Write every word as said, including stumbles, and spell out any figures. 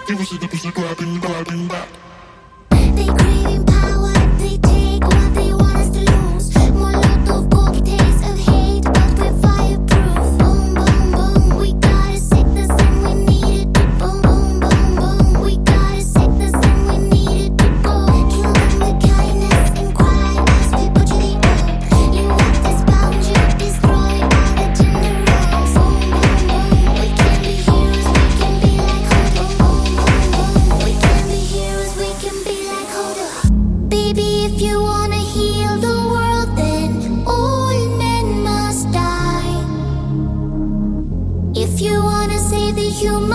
They craving power, they take what they want us to lose. Molotov cocktails of hate, but we're fireproof. Boom, boom, boom, we got a sickness and we need it to boom. Boom, boom, boom, we got a sickness and we need it to go. Kill them with kindness and quiet as we butcher the earth. You act as bound, you destroy all the generals. Boom, boom, boom, we can be heroes, we can be like Hodor. Boom, boom, boom, we can be heroes, we can be like Hodor. Baby, if you wanna heal the world, then all men must die. If you wanna save the human